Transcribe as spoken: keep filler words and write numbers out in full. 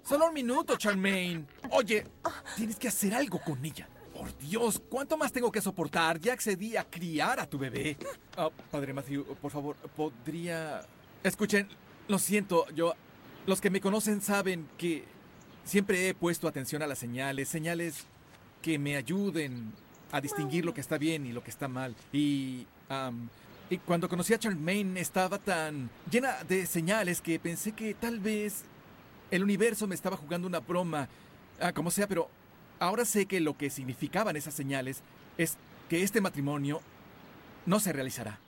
Solo un minuto, Charmaine. Oye, tienes que hacer algo con ella. Por Dios, ¿cuánto más tengo que soportar? Ya accedí a criar a tu bebé. Oh, padre Matthew, por favor, ¿podría...? Escuchen, lo siento, yo... Los que me conocen saben que siempre he puesto atención a las señales, señales que me ayuden a distinguir lo que está bien y lo que está mal. Y, um, y cuando conocí a Charmaine estaba tan llena de señales que pensé que tal vez el universo me estaba jugando una broma. Ah, como sea, pero ahora sé que lo que significaban esas señales es que este matrimonio no se realizará.